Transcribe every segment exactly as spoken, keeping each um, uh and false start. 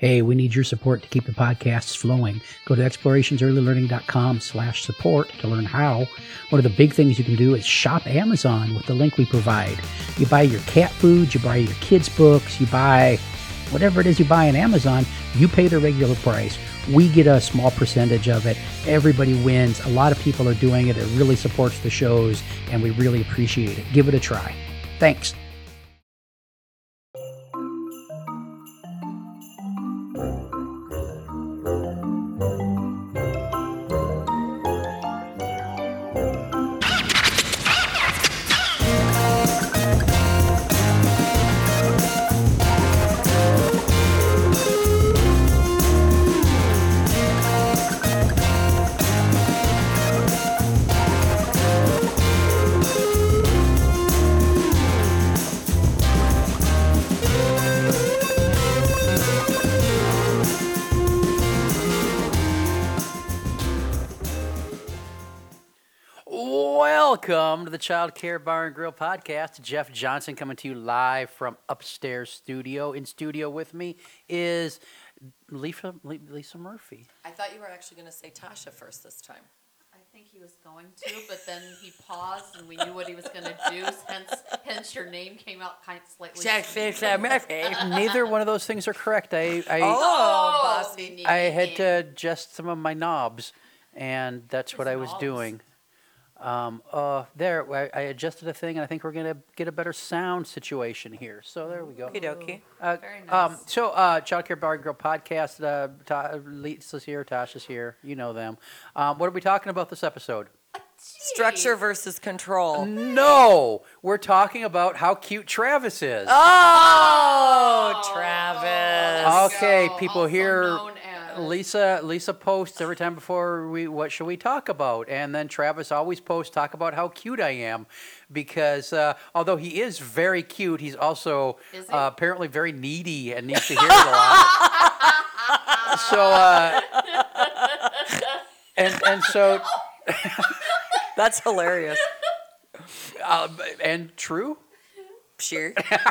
Hey, we need your support to keep the podcasts flowing. Go to explorationsearlylearning.com slash support to learn how. One of the big things you can do is shop Amazon with the link we provide. You buy your cat food, you buy your kids' books, you buy whatever it is you buy on Amazon, you pay the regular price. We get a small percentage of it. Everybody wins. A lot of people are doing it. It really supports the shows, and we really appreciate it. Give it a try. Thanks. Welcome to the Child Care Bar and Grill podcast. Jeff Johnson coming to you live from upstairs studio. In studio with me is Lisa, Lisa Murphy. I thought you were actually going to say Tasha first this time. I think he was going to, but then he paused and we knew what he was going to do. Hence, hence your name came out kind of slightly. Jeff Murphy. Neither one of those things are correct. I I, Oh, Oh, bossy. I had to adjust some of my knobs, and that's what His I was knobs. doing. Um, uh, there, I, I adjusted a thing, and I think we're going to get a better sound situation here. So there we go. Okie dokie. Uh, Very um, nice. so, uh, Child Care Bar and Grill podcast. Uh, Ta- Lisa's here, Tasha's here. You know them. Um, what are we talking about this episode? Structure versus control. No, we're talking about how cute Travis is. Oh, Travis. Okay, So, people also here. known as- Lisa Lisa posts every time before we what should we talk about, and then Travis always posts talk about how cute I am, because uh, although he is very cute, he's also Is he? uh, apparently very needy and needs to hear it a lot. so uh, and and so That's hilarious. uh, and true. Sure.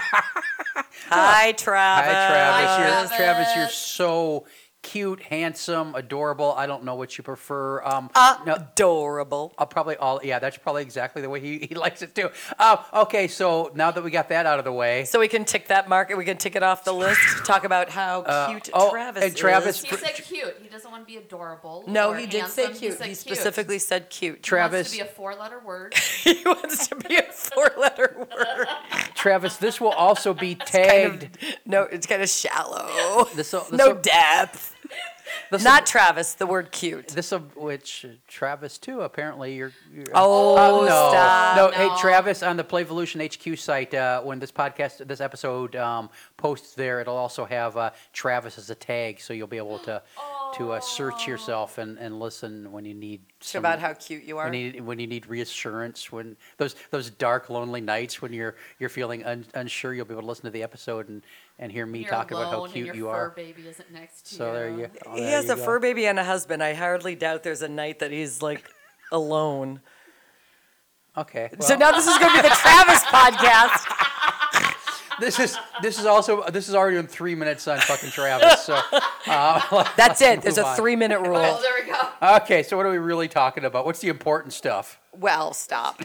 Hi, Travis. Hi Travis. You're, Travis. Travis, you're so cute, handsome, adorable. I don't know what you prefer. Um, Uh, no, Adorable. I'll probably all yeah. That's probably exactly the way he, he likes it too. Uh, okay, so now that we got that out of the way, So we can tick that mark. We can tick it off the list. Talk about how cute oh, Travis and Travis- is. He said cute. He doesn't want to be adorable. No, or he did say handsome. cute. He, said He cute. specifically said cute. He Travis. wants to be a four-letter word. He wants to be a four-letter word. Travis, this will also be Kind tagged. of, no, it's kind of shallow. This will, No depth. this Not Travis, the word cute. This will, which uh, Travis too. Apparently, you're. you're Oh, uh, no, stop. no. Hey, No. Travis, on the Playvolution H Q site, uh, when this podcast, this episode um, posts there, it'll also have uh, Travis as a tag, so you'll be able to to uh, search yourself and, and listen when you need. It's Some, about how cute you are. When you, when you need reassurance, when those those dark, lonely nights when you're you're feeling un, unsure, you'll be able to listen to the episode and, and hear me You're talk about how alone and cute your you fur are. baby isn't next to So you. there you. oh, He there has you a go. fur baby and a husband. I hardly doubt there's a night that he's like alone. Okay. so well, now this is going to be the Travis podcast. this is this is also this is already in three minutes on fucking Travis. So uh, That's let's it. There's move a on. three minute rule. Oh, there we go. Okay, so what are we really talking about? What's the important stuff? Well, stop.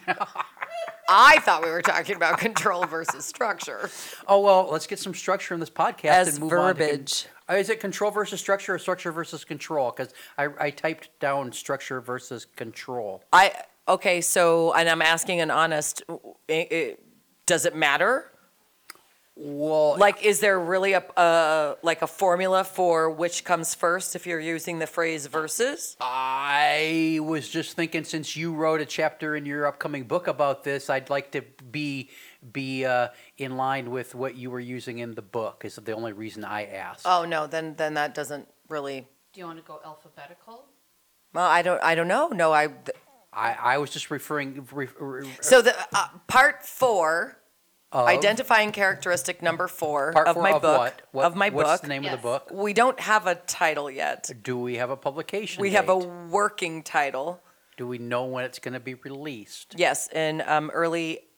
I thought we were talking about control versus structure. Oh well, let's get some structure in this podcast As and move on. to con- verbiage. Uh, is it control versus structure or structure versus control? Because I, I typed down structure versus control. I okay. So, and I'm asking an honest. i- i- does it matter? Well, Like, is there really a uh, like a formula for which comes first if you're using the phrase versus? I was just thinking, since you wrote a chapter in your upcoming book about this, I'd like to be be uh, in line with what you were using in the book. Is the only reason I asked. Oh no, then then that doesn't really. Do you want to go alphabetical? Well, I don't. I don't know. No, I. th- I, I was just referring. Re, re, So the uh, part four, of, identifying characteristic number four part of four my of book. what? What- Of my What's book. the name Yes. of the book? We don't have a title yet. Do we have a publication? We have a date? working title. Do we know when it's going to be released? Yes, in um, early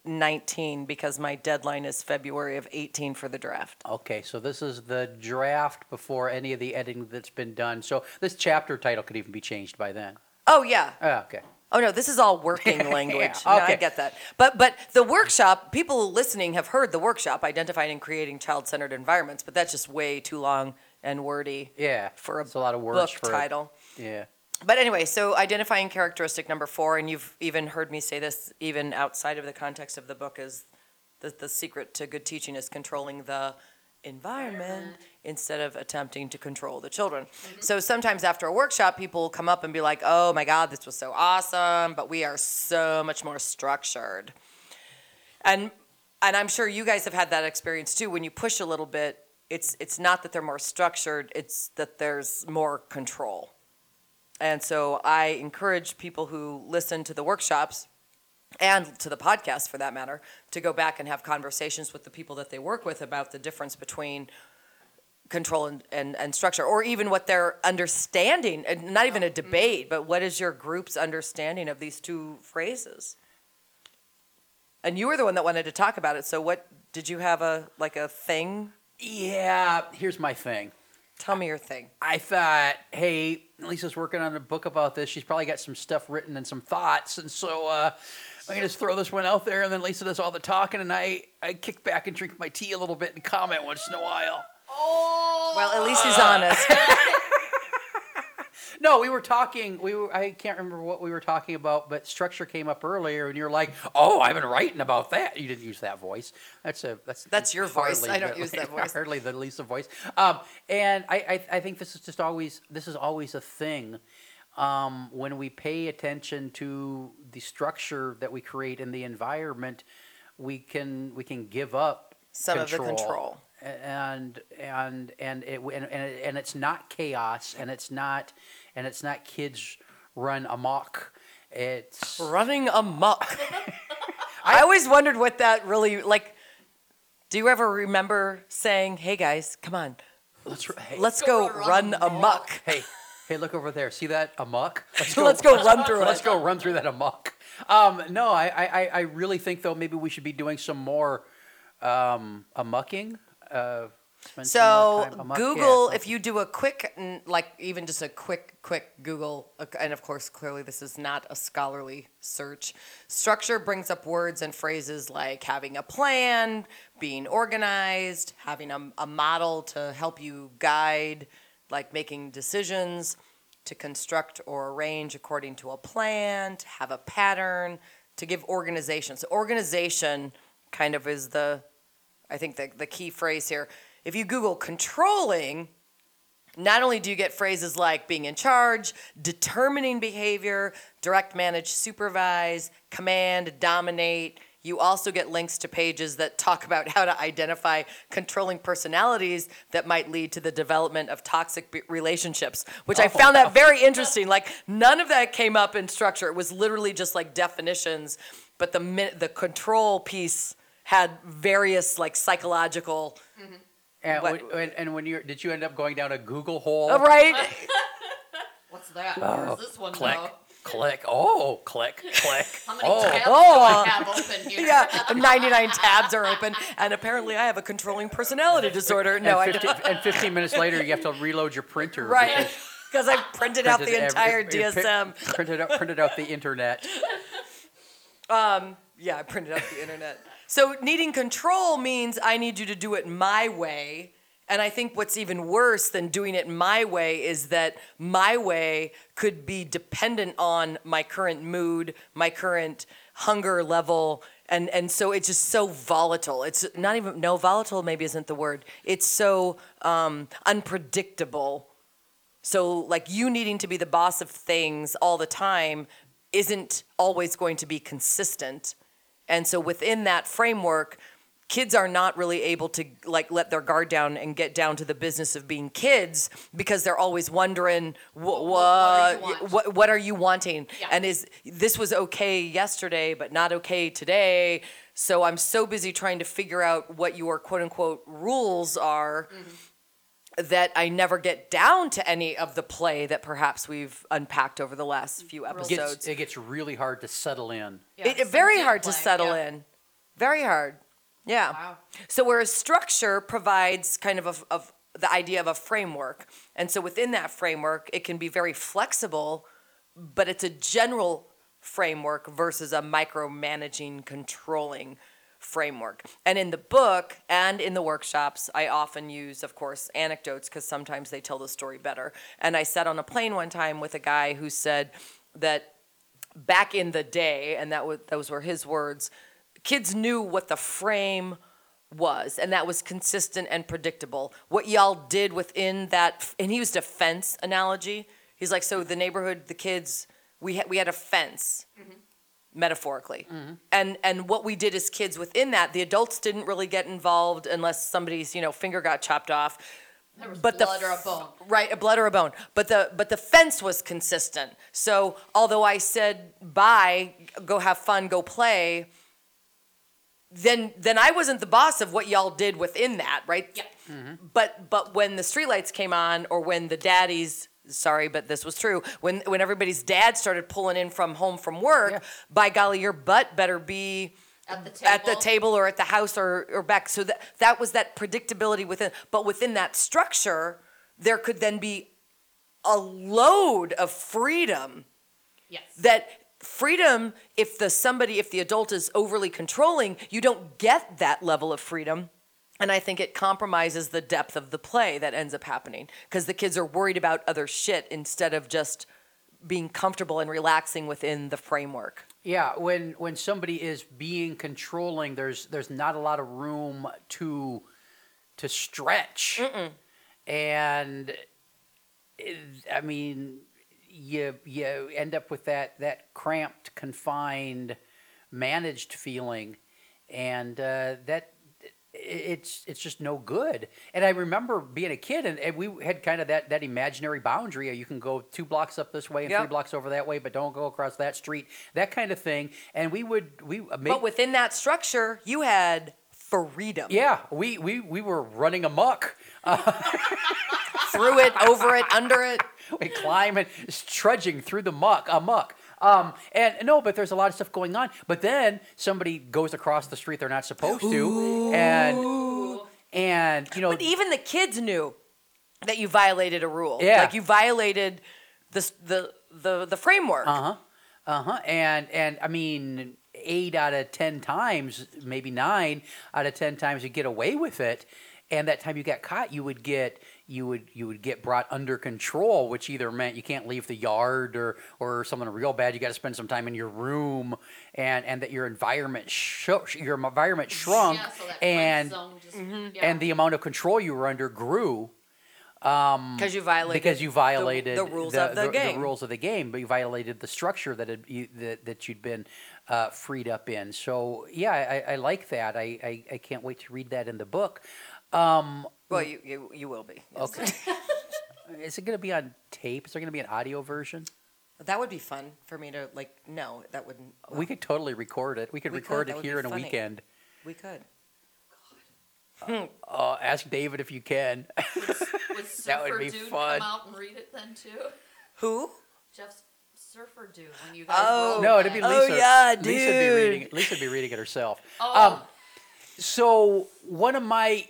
nineteen because my deadline is February of eighteen for the draft. Okay, so this is the draft before any of the editing that's been done. So this chapter title could even be changed by then. Oh, yeah. Oh, okay. Oh no, this is all working language. Yeah, No, I okay. get that. But but the workshop, people listening have heard the workshop, identifying and creating child-centered environments, but that's just way too long and wordy Yeah, for a, it's a lot of words book for a- title. Yeah. But anyway, so identifying characteristic number four, and you've even heard me say this even outside of the context of the book, is the, the secret to good teaching is controlling the environment instead of attempting to control the children. So sometimes after a workshop, people come up and be like, oh my God, this was so awesome, but we are so much more structured. And and I'm sure you guys have had that experience too. When you push a little bit, it's it's not that they're more structured, it's that there's more control. And so I encourage people who listen to the workshops and to the podcast for that matter, to go back and have conversations with the people that they work with about the difference between control and, and, and structure, or even what their understanding, and not even a debate, but what is your group's understanding of these two phrases? And you were the one that wanted to talk about it, so what, did you have a, like a thing? Yeah, here's my thing. Tell me your thing. I thought, hey, Lisa's working on a book about this. She's probably got some stuff written and some thoughts. And so uh, I can just throw this one out there, and then Lisa does all the talking, and I, I kick back and drink my tea a little bit and comment once in a while. Oh. Well, at least he's honest. No, we were talking, we were, I can't remember what we were talking about, but structure came up earlier, and you're like, oh, I've been writing about that. You didn't use that voice. That's a that's That's your voice. hardly I don't the- use that voice. Hardly the Lisa voice. Um, and I, I, I think this is just always, this is always a thing. Um, when we pay attention to the structure that we create in the environment, we can we can give up Some of the control. and and and it and, and it- and it's not chaos, and it's not and it's not kids run amok. It's Running amok. I always wondered what that really, like, do you ever remember saying, hey guys, come on, let's hey, let's go go run run amok." amok. hey hey look over there. See that amok? Let's Let's go run through Let's it. go run through that amok. Um, no, I, I I really think though maybe we should be doing some more um, amucking. Uh, spend some more So time amok. Google, Yeah. if you do a quick, n- like even just a quick, quick Google, uh, and of course, clearly this is not a scholarly search. Structure brings up words and phrases like having a plan, being organized, having a, a model to help you guide, like making decisions, to construct or arrange according to a plan, to have a pattern, to give organization. So organization kind of is the, I think the, the key phrase here. If you Google controlling, not only do you get phrases like being in charge, determining behavior, direct, manage, supervise, command, dominate, you also get links to pages that talk about how to identify controlling personalities that might lead to the development of toxic be- relationships, which I found that very interesting. Like, none of that came up in structure. It was literally just like definitions, but the mi- the control piece had various like psychological, And What- when, and, and when you did you end up going down a Google hole? oh, right? What's that? Oh, Where's this one click, go? click. Oh, click, click. How many oh, tabs Oh. do I have open here? Yeah, ninety-nine tabs are open, and apparently I have a controlling personality disorder. No, I and, don't. fifteen, and fifteen minutes later, you have to reload your printer. Right, because because I printed out the printed every- entire you D S M. print- Printed out, printed out the internet. Yeah, I printed out the internet. So needing control means I need you to do it my way. And I think what's even worse than doing it my way is that my way could be dependent on my current mood, my current hunger level. And, and so it's just so volatile. It's not even, no, volatile maybe isn't the word. It's so um, unpredictable. So like you needing to be the boss of things all the time isn't always going to be consistent. And so within that framework, kids are not really able to like let their guard down and get down to the business of being kids because they're always wondering what what are you what want? what, what are you wanting? Yeah. And is this was okay yesterday but not okay today? So I'm so busy trying to figure out what your quote unquote rules are. Mm-hmm. That I never get down to any of the play that perhaps we've unpacked over the last few It episodes. gets, it gets really hard to settle in. Yeah, It, some very deep hard to play, settle yeah. in. Very hard. Yeah. Wow. So whereas structure provides kind of a, of the idea of a framework, and so within that framework, it can be very flexible, but it's a general framework versus a micromanaging, controlling framework. And in the book and in the workshops, I often use, of course, anecdotes because sometimes they tell the story better. And I sat on a plane one time with a guy who said that back in the day, and that was, those were his words, kids knew what the frame was, and that was consistent and predictable. What y'all did within that, and he used a fence analogy. He's like, so the neighborhood, the kids, we had we had a fence, mm-hmm. metaphorically, mm-hmm. and and what we did as kids within that, the adults didn't really get involved unless somebody's you know finger got chopped off. There was but blood the, or a bone. Right, a blood or a bone. But the but the fence was consistent. So although I said bye, go have fun, go play, then then I wasn't the boss of what y'all did within that, right? Yeah. Mm-hmm. But but when the streetlights came on, or when the daddies, sorry, but this was true, when when everybody's dad started pulling in from home from work, Yeah. by golly, your butt better be At the table. at the table or at the house or, or back. So that that was that predictability within. But within that structure, there could then be a load of freedom. Yes. That freedom, if the somebody, if the adult is overly controlling, you don't get that level of freedom. And I think it compromises the depth of the play that ends up happening because the kids are worried about other shit instead of just being comfortable and relaxing within the framework. Yeah, when when somebody is being controlling, there's there's not a lot of room to to stretch, Mm-mm. and it, I mean, you you end up with that that cramped, confined, managed feeling, and uh, that it's it's just no good. And I remember being a kid, and, and we had kind of that, that imaginary boundary. You can go two blocks up this way and Yep. three blocks over that way, but don't go across that street. That kind of thing. And we would we uh, make, But within that structure, you had freedom. yeah, we, we we were running amok. Through it, over it, under it. We climbing, trudging through the muck, amok. Um, and no, but there's a lot of stuff going on. But then somebody goes across the street they're not supposed to, and and you know, But even the kids knew that you violated a rule. Yeah. Like you violated the the the, the framework. uh huh, uh huh, and and I mean, eight out of ten times, maybe nine out of ten times, you get away with it. And that time you got caught, you would get you would you would get brought under control, which either meant you can't leave the yard or or something real bad. You got to spend some time in your room, and, and that your environment sh- your environment shrunk, Yeah, so that and friend zone just, Mm-hmm. yeah. and the amount of control you were under grew. Because you violated Because you violated the, the rules of the, game. rules of the game, but you violated the structure that had, you, that, that you'd been uh, freed up in. So yeah, I, I like that. I, I, I can't wait to read that in the book. Um, Well, you, you you will be. Yes. okay. Is it going to be on tape? Is there going to be an audio version? That would be fun for me to like. No, that wouldn't. We could totally record it. We could We record could. That it would here be in a funny. weekend. We could. Uh, ask David if you can. Would That would Surfer be Dude fun. come out and read it then too? Who? Jeff's Surfer Dude when you guys Oh. wrote No, that. it'd be Oh, Lisa. yeah, Lisa would be dude. reading it. Lisa would be reading it herself. Oh. Um, so one of my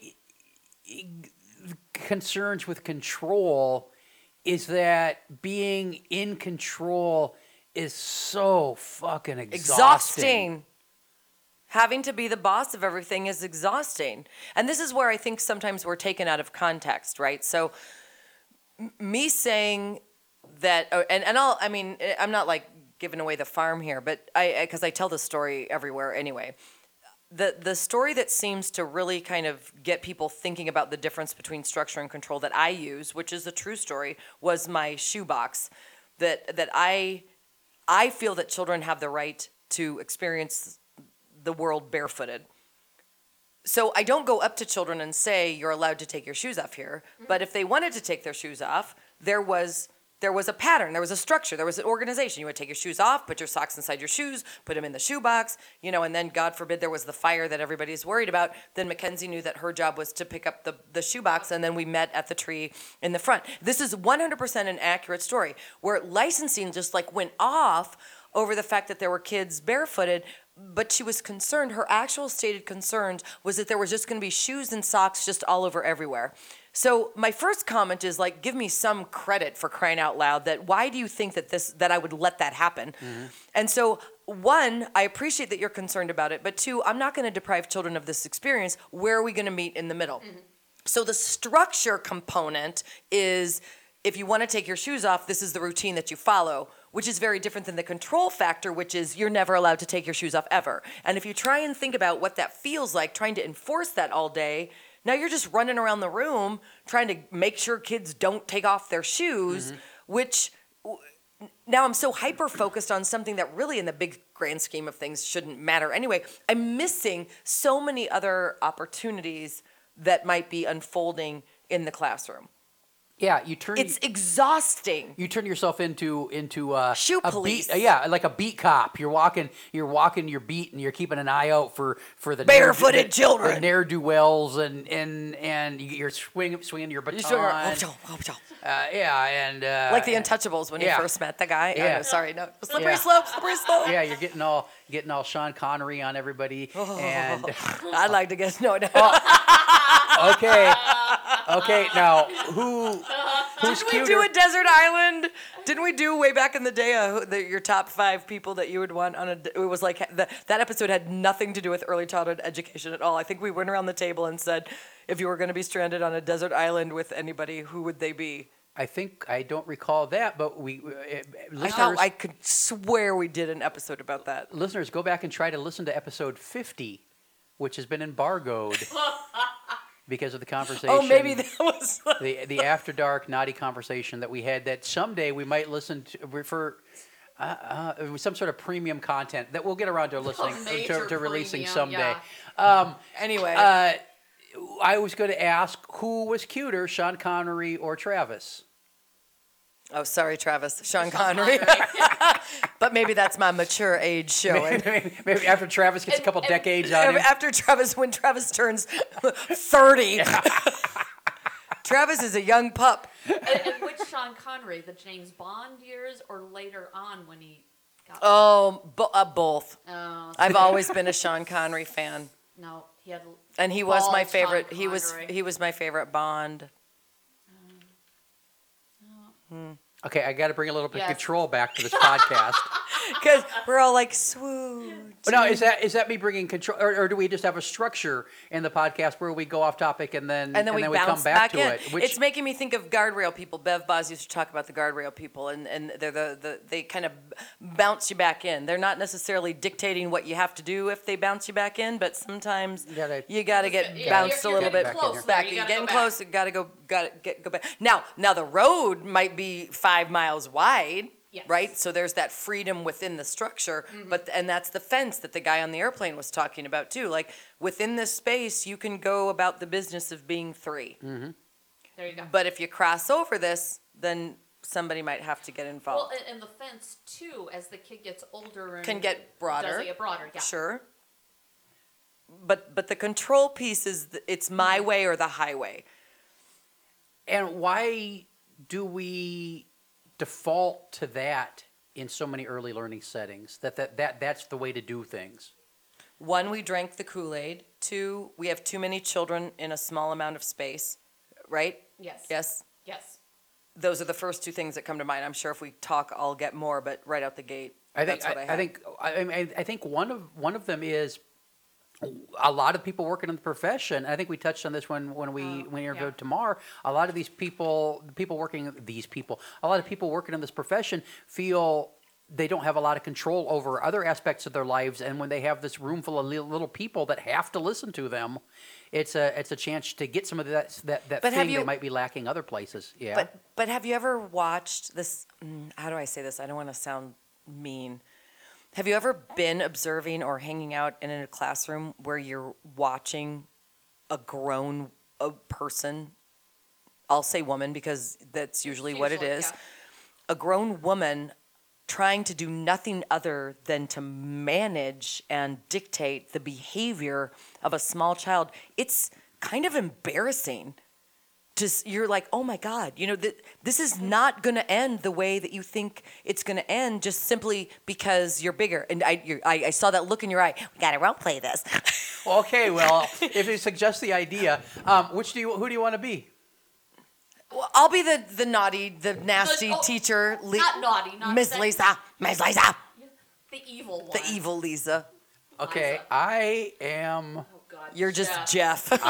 concerns with control is that being in control is so fucking exhausting. Exhausting. Having to be the boss of everything is exhausting. And this is where I think sometimes we're taken out of context, right? So m- me saying that, oh, and, and I'll, I mean, eh, I'm not like giving away the farm here, but I, because I tell the story everywhere anyway. The, the story that seems to really kind of get people thinking about the difference between structure and control that I use, which is a true story, was my shoebox. That, that I, I feel that children have the right to experience the world barefooted. So I don't go up to children and say, you're allowed to take your shoes off here. But if they wanted to take their shoes off, there was there was a pattern, there was a structure, there was an organization. You would take your shoes off, put your socks inside your shoes, put them in the shoebox, you know, and then God forbid there was the fire that everybody's worried about. Then Mackenzie knew that her job was to pick up the, the shoebox, and then we met at the tree in the front. This is one hundred percent an accurate story, where licensing just like went off over the fact that there were kids barefooted. but she was concerned. Her actual stated concerns was that there was just going to be shoes and socks just all over everywhere. So my first comment is like, give me some credit for crying out loud. That why do you think that this that I would let that happen? Mm-hmm. And so one, I appreciate that you're concerned about it, but two, I'm not going to deprive children of this experience. Where are we going to meet in the middle? Mm-hmm. So the structure component is, if you want to take your shoes off, this is the routine that you follow, which is very different than the control factor, which is you're never allowed to take your shoes off ever. And if you try and think about what that feels like, trying to enforce that all day, now you're just running around the room trying to make sure kids don't take off their shoes, mm-hmm. which now I'm so hyper-focused on something that really in the big grand scheme of things shouldn't matter anyway. I'm missing so many other opportunities that might be unfolding in the classroom. Yeah, you turn. It's exhausting. You turn yourself into into uh, shoe a police. Beat, uh, yeah, like a beat cop. You're walking, you're walking your beat, and you're keeping an eye out for, for the barefooted ne'er, the, children, the ne'er do wells, and and and you're swinging swinging your baton. Oh, oh, oh. Uh, yeah, and uh, like the Untouchables when yeah. you first met the guy. Yeah. Oh, no, sorry, no, slippery yeah. slope, slippery slope. Yeah, you're getting all getting all Sean Connery on everybody, oh, and I'd like to get no, no. Oh, okay, okay. Now who? Who's Didn't cuter? we do a desert island? Didn't we do way back in the day uh, the, your top five people that you would want on a? It was like the, that episode had nothing to do with early childhood education at all. I think we went around the table and said, if you were going to be stranded on a desert island with anybody, who would they be? I think I don't recall that, but we uh, listeners, I thought I could swear we did an episode about that. Listeners, go back and try to listen to episode fifty, which has been embargoed. Because of the conversation. Oh, maybe that was the the after dark naughty conversation that we had. That someday we might listen to refer uh, uh, some sort of premium content that we'll get around to listening to, to releasing premium, someday. Yeah. Um, anyway, uh, I was going to ask who was cuter, Sean Connery or Travis. Oh, sorry, Travis. Sean, Sean Connery. Connery. But maybe that's my mature age showing. Maybe, maybe after Travis gets And- a couple and- decades on him. After Travis, when Travis turns thirty. Travis is a young pup. and, and which Sean Connery, the James Bond years or later on when he got... Oh, bo- uh, both. Oh, I've always been a Sean Connery fan. no, he had... And he was my Bald favorite. Sean He was Connery. he was my favorite Bond. Okay, I got to bring a little bit of Yes. control back to this podcast. Because we're all like, swoon. But no, is that is that me bringing control, or, or do we just have a structure in the podcast where we go off topic and then And then we bounce come back, back, to in. it? Which, It's making me think of guardrail people. Bev Boz used to talk about the guardrail people, and, and they're the, the they kind of bounce you back in. They're not necessarily dictating what you have to do if they bounce you back in, but sometimes You gotta- you got to get Yeah, bounced you're- a little you're bit getting close back. there. You You're gotta getting go back. close. You got to go. Got to get go back. Now, now the road might be five miles wide. Yes. Right, so there's that freedom within the structure, but and that's the fence that the guy on the airplane was talking about too. Like within this space, you can go about the business of being three. There you go. But if you cross over this, then somebody might have to get Well, involved. and, and the fence, too, as the kid gets older... And Can get broader. Does it get broader, yeah. Sure. But but the control piece is th- it's my way or the highway. and why do we default to that in so many early learning settings? That that, that that's the way to do things. One, we drank the Kool-Aid. Two, we have too many children in a small amount of space. Right? Yes. Yes. Yes. Those are the first two things that come to mind. I'm sure if we talk, I'll get more, but right out the gate, I think that's what I, I, have. I think I, I mean, I think one of one of them is a lot of people working in the profession. I think we touched on this when when we Oh, when we interviewed yeah. Tamar. A lot of these people, people working these people, a lot of people working in this profession feel they don't have a lot of control over other aspects of their lives, and when they have this room full of li- little people that have to listen to them, it's a it's a chance to get some of that that, that But have thing you- they might be lacking other places. Yeah. But but have you ever watched this? mm, How do I say this? I don't want to sound mean. Have you ever been observing or hanging out in a classroom where you're watching a grown a person? I'll say woman because that's usually what it Usually, is. yeah. A grown woman trying to do nothing other than to manage and dictate the behavior of a small child. It's kind of embarrassing just you're like, oh my God, you know, th- this is not going to end the way that you think it's going to end, just simply because you're bigger. And I, you're, I, I saw that look in your eye. We got to role play this. Okay, well, if you suggest the idea, um, which do you, who do you want to be? Well, I'll be the the naughty, the nasty oh, teacher, Le- Not naughty, not Miss that- Lisa, Miss Lisa, The evil one. the evil Lisa. Okay, Liza. I am. Oh God. You're just Jeff. Jeff.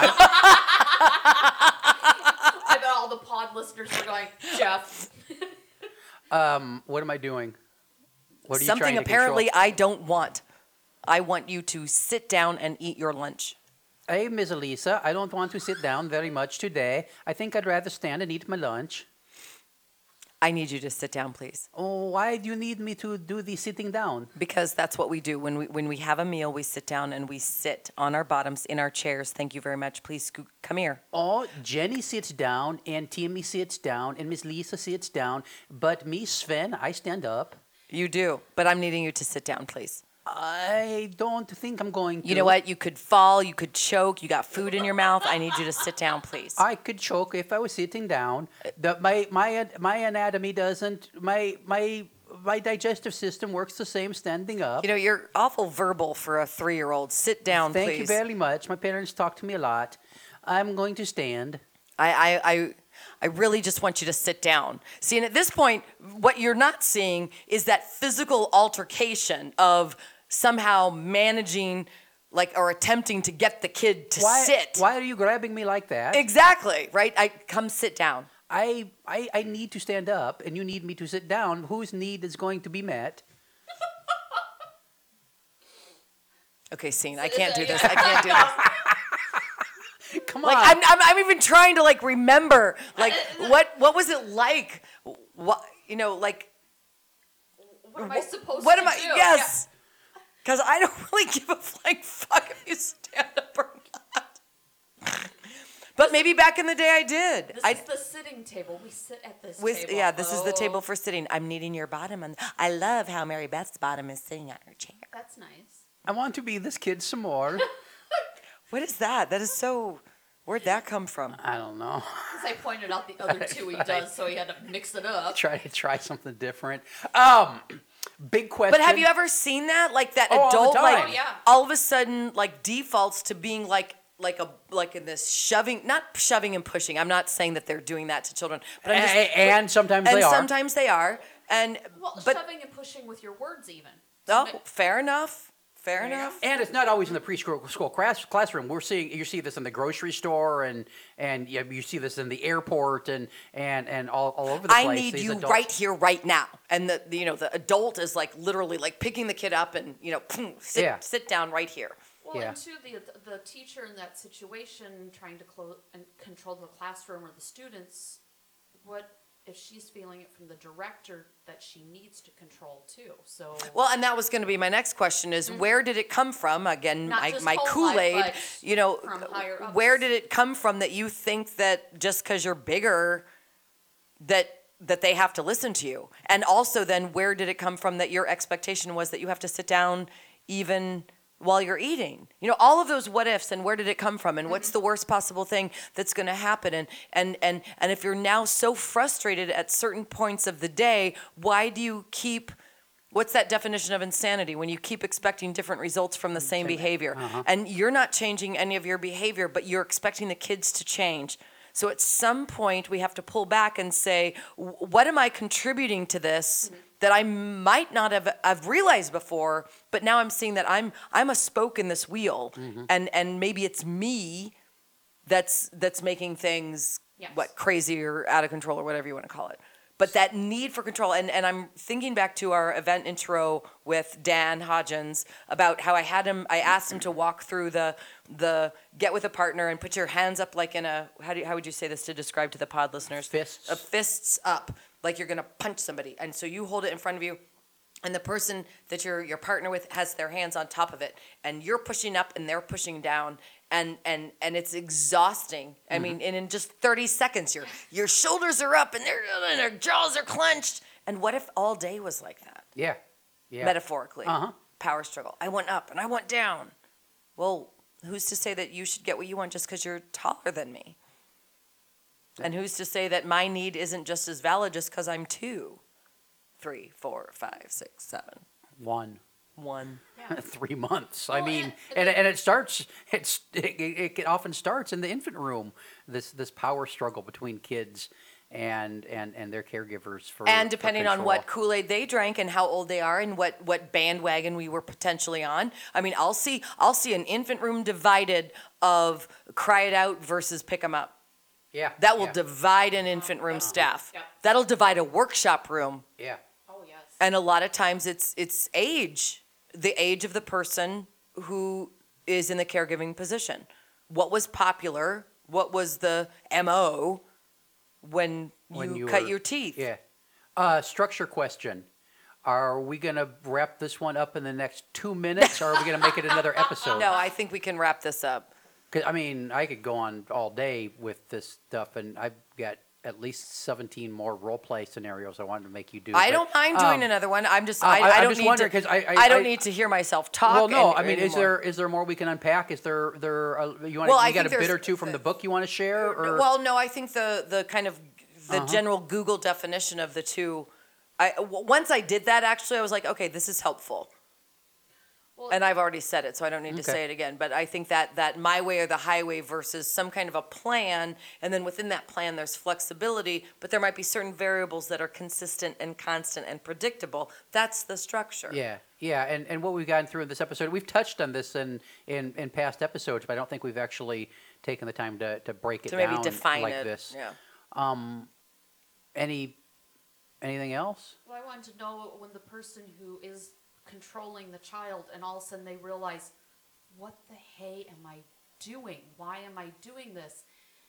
I bet all the pod listeners are going, Jeff. Um, what am I doing? What are you Something trying to apparently control? I don't want. I want you to sit down and eat your lunch. Hey, Miss Elisa, I don't want to sit down very much today. I think I'd rather stand and eat my lunch. I need you to sit down, please. Oh, why do you need me to do the sitting down? Because that's what we do. When we when we have a meal, we sit down and we sit on our bottoms in our chairs. Thank you very much. Please scoot, come here. Oh, Jenny sits down, and Timmy sits down, and Miss Lisa sits down, but me, Sven, I stand up. You do, but I'm needing you to sit down, please. I don't think I'm going to. You know what? You could fall, you could choke, you got food in your mouth. I need you to sit down, please. I could choke if I was sitting down. The, my my my anatomy doesn't. My my my digestive system works the same standing up. You know, you're awful verbal for a three-year-old. Sit down, Thank please. you very much. My parents talk to me a lot. I'm going to stand. I, I, I, I really just want you to sit down. See, and at this point, what you're not seeing is that physical altercation of somehow managing, like, or attempting to get the kid to Why, sit. why are you grabbing me like that? Exactly, right? I come sit down. I, I I need to stand up, and you need me to sit down. Whose need is going to be met? Okay, scene. I can't do this. I can't do this. Come Like on. I'm, I'm, I'm even trying to like remember, like what, what was it like? What, you know, like What am I supposed what to am I? do? Yes, because I don't really give a flying fuck if you stand up or not. But maybe back in the day I did. This I, is the sitting table. We sit at this with, table. yeah, this is the Oh, table for sitting. I'm needing your bottom, and I love how Mary Beth's bottom is sitting on her chair. That's nice. I want to be this kid some more. What is that? That is so. Where'd that come from? I don't know. Because I pointed out the other two he does, so he had to mix it up. Try to try something different. Um, big question. But have you ever seen that? Like that Oh, all the adult, time. like Oh, yeah. all of a sudden, like defaults to being like like a like in this shoving, not shoving and pushing. I'm not saying that they're doing that to children, but I'm just, A- and sometimes and they are. sometimes they are. And Well, but shoving and pushing with your words, even. oh, fair enough, fair There you enough. And it's not always in the preschool school class, classroom. We're seeing you see this in the grocery store, and and you, you see this in the airport, and and and all, all over the place. I need These you adults- right here, right now. And the, the you know the adult is like literally like picking the kid up and you know sit Yeah. sit down right here. Well, Yeah. and too, the the teacher in that situation trying to close and control the classroom or the students, what if she's feeling it from the director that she needs to control too? So Well, and that was going to be my next question: is where did it come from? Again, Mm-hmm. Not my, just my home life, Kool Aid. but You know, from higher ups. where did it come from that you think that just because you're bigger, that that they have to listen to you? And also, then where did it come from that your expectation was that you have to sit down even while you're eating? You know, all of those what ifs, and where did it come from, and what's the worst possible thing that's going to happen? And and and and if you're now so frustrated at certain points of the day, why do you keep? What's that definition of insanity? When you keep expecting different results from the same behavior, and you're not changing any of your behavior, but you're expecting the kids to change. So at some point, we have to pull back and say, "W- what am I contributing to this that I might not have, have realized before, but now I'm seeing that I'm I'm a spoke in this wheel, and and maybe it's me that's that's making things Yes. what crazy or out of control or whatever you want to call it." But that need for control, and, and I'm thinking back to our event intro with Dan Hodgins about how I had him, I asked him to walk through the the get with a partner and put your hands up like in a, how do you, how would you say this to describe to the pod listeners? Fists. Uh, fists up, like you're gonna punch somebody. And so you hold it in front of you, and the person that you're your partner with has their hands on top of it, and you're pushing up and they're pushing down, and and and it's exhausting. I mean, and in just thirty seconds, your your shoulders are up and their and their jaws are clenched. And what if all day was like that, Yeah. Yeah. metaphorically? Uh-huh. Power struggle. I went up and I went down. Well, who's to say that you should get what you want just because you're taller than me? And who's to say that my need isn't just as valid just because I'm two, three, four, five, six, seven, One. one? Three months. I Well, mean, and- and, and it starts. It's it, it it often starts in the infant room. This this power struggle between kids and and and their caregivers for And for depending on what control. Kool-Aid they drank and how old they are and what, what bandwagon we were potentially on. I mean, I'll see I'll see an infant room divided of cry it out versus pick 'em up. Yeah, That will yeah, divide an infant room staff. Yep. That'll divide a workshop room. yeah. Oh, yes. And a lot of times it's it's age, the age of the person who is in the caregiving position. What was popular? What was the M O when you, When you cut were- your teeth? Yeah. Uh, structure question. Are we going to wrap this one up in the next two minutes, or are we going to make it another episode? No, I think we can wrap this up. 'Cause, I mean, I could go on all day with this stuff, and I've got at least seventeen more role play scenarios I wanted to make you do. I but, don't mind doing um, another one. I'm just uh, I, I- I I'm don't just need wondering, to 'cause I- I- don't I- need to hear myself talk. Well, no, any- I mean, is anymore. there is there more we can unpack? Is there there a, you want Well, you I got a think bit there's- or two from the book you want to share? Or Well, no, I think the the kind of the Uh-huh. general Google definition of the two. I w- once I did that, actually, I was like, okay, this is helpful. Well, And I've already said it, so I don't need to Okay. say it again. But I think that that my way or the highway versus some kind of a plan, and then within that plan, there's flexibility, but there might be certain variables that are consistent and constant and predictable. That's the structure. yeah, yeah, and, and what we've gotten through in this episode, we've touched on this in, in, in past episodes, but I don't think we've actually taken the time to, to break it To down maybe define like it. this. Yeah. Um, any anything else? Well, I wanted to know when the person who is controlling the child and all of a sudden they realize, what the hey am I doing? Why am I doing this?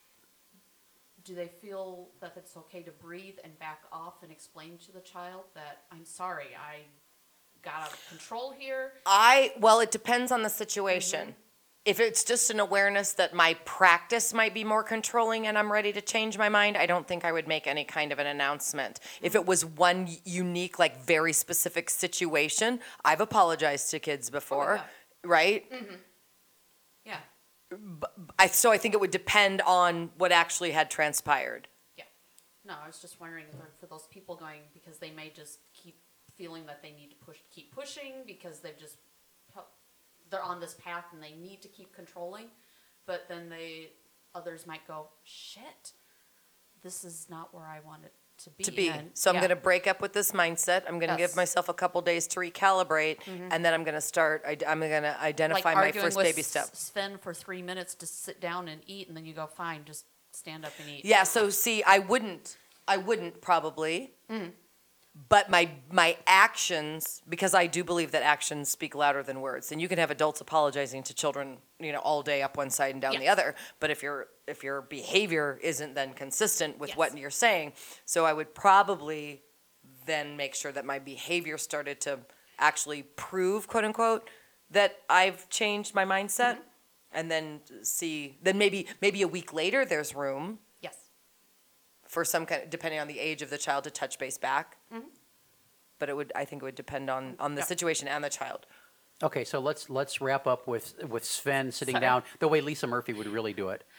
Do they feel that it's okay to breathe and back off and explain to the child that I'm sorry, I got out of control here? I well, it depends on the situation. If it's just an awareness that my practice might be more controlling and I'm ready to change my mind, I don't think I would make any kind of an announcement. If it was one unique, like very specific situation, I've apologized to kids before, yeah. right? Yeah, I, so I think it would depend on what actually had transpired. yeah. No, I was just wondering if there- for those people going, because they may just keep feeling that they need to push, keep pushing because they've just, they're on this path and they need to keep controlling, but then they, others might go, shit, this is not where I want it to be. To be. And- So I'm yeah. going to break up with this mindset. I'm going to give Yes. myself a couple days to recalibrate, and then I'm going to start. I, am going to identify my arguing first with baby step. S- Sven for three minutes to sit down and eat, and then you go, fine, just stand up and eat. Yeah, so see, I wouldn't, I wouldn't probably, Mm-hmm. but my my actions, because I do believe that actions speak louder than words. And you can have adults apologizing to children, you know, all day up one side and down the Yes. other. But if your if your behavior isn't then consistent with what Yes. you're saying, so I would probably then make sure that my behavior started to actually prove, quote unquote, that I've changed my mindset, Mm-hmm. and then see, then maybe maybe a week later there's room Yes. for some kind, depending on the age of the child, to touch base back. Mhm. But it would, I think it would depend on, on the Yeah. situation and the child. Okay, so let's let's wrap up with with Sven sitting Sorry. down the way Lisa Murphy would really do it.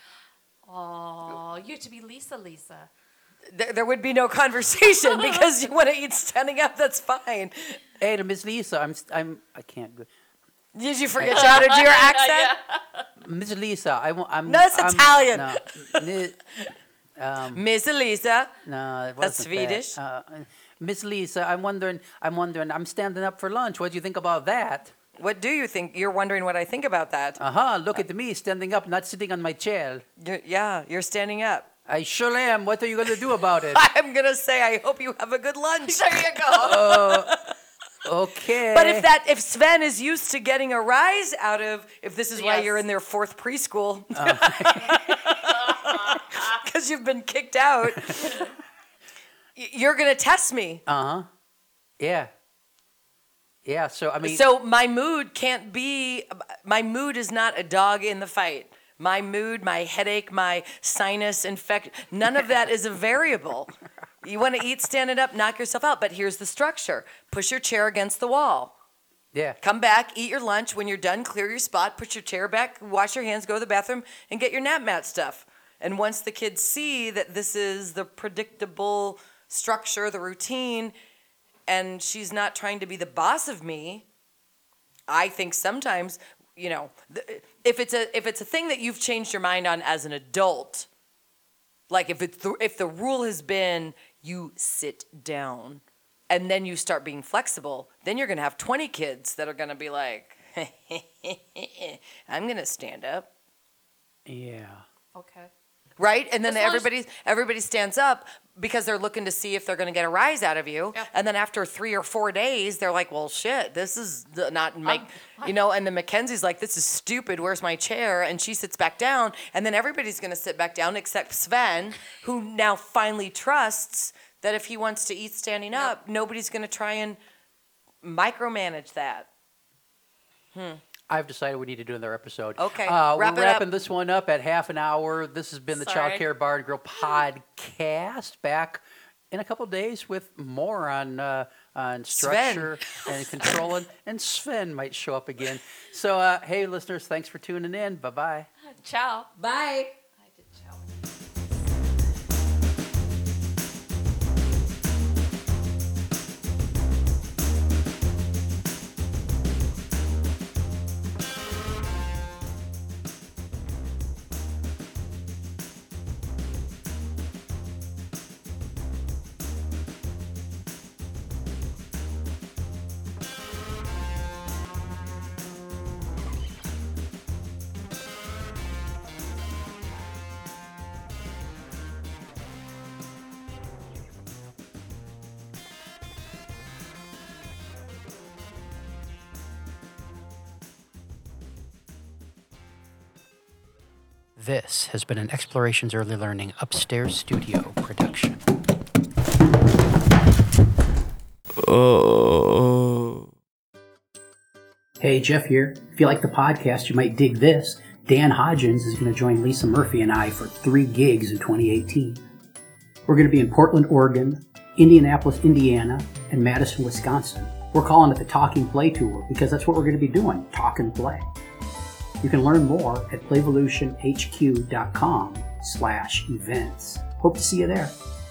Oh, you to be Lisa, Lisa. There, there would be no conversation because you want to eat standing up, that's fine. Hey, to Miss Lisa, I'm st- I'm I can't go. Did you forget how to do your accent? Miss Lisa, I want. I'm. No, it's I'm- Italian. No, Ni- um, Miss Elisa, no, it That's wasn't Swedish. Uh, Miss Lisa, I'm wondering. I'm wondering. I'm standing up for lunch. What do you think about that? what do you think? You're wondering what I think about that. Uh huh. Look at me standing up, not sitting on my chair. You're, yeah, you're standing up. I sure am. What are you going to do about it? I'm going to say, I hope you have a good lunch. There you go. Okay. But if that, if Sven is used to getting a rise out of, if this is why Yes. you're in their fourth preschool, because you've been kicked out, y- you're gonna test me. Uh huh. Yeah. Yeah. So I mean. So my mood can't be. My mood is not a dog in the fight. My mood, my headache, my sinus infection, none of that is a variable. You want to eat standing up, knock yourself out. But here's the structure: push your chair against the wall. Yeah. Come back, eat your lunch. When you're done, clear your spot, put your chair back, wash your hands, go to the bathroom, and get your nap mat stuff. And once the kids see that this is the predictable structure, the routine, and she's not trying to be the boss of me, I think sometimes, you know, if it's a if it's a thing that you've changed your mind on as an adult, like if it's the, if the rule has been you sit down and then you start being flexible, then you're going to have twenty kids that are going to be like, I'm going to stand up. Yeah. Okay. Right? And then As long as- everybody everybody stands up because they're looking to see if they're going to get a rise out of you. Yeah. And then after three or four days, they're like, well, shit, this is the- not make, Um, you know, and then Mackenzie's like, this is stupid. Where's my chair? And she sits back down. And then everybody's going to sit back down except Sven, who now finally trusts that if he wants to eat standing up, nobody's going to try and micromanage that. I've decided we need to do another episode. Okay, Uh, wrap we're it up. wrapping this one up at half an hour. This has been the Child Sorry. Care Bar and Grill podcast. Back in a couple days with more on uh, on structure and controlling. And Sven might show up again. So, uh, hey, listeners, thanks for tuning in. Bye-bye. Ciao. Bye. I did ciao. This has been an Explorations Early Learning Upstairs Studio production. Oh. Hey, Jeff here. If you like the podcast, you might dig this. Dan Hodgins is going to join Lisa Murphy and I for three gigs in twenty eighteen. We're going to be in Portland, Oregon, Indianapolis, Indiana, and Madison, Wisconsin. We're calling it the Talking Play Tour because that's what we're going to be doing, talk and play. You can learn more at playvolutionhq.com slash events. Hope to see you there.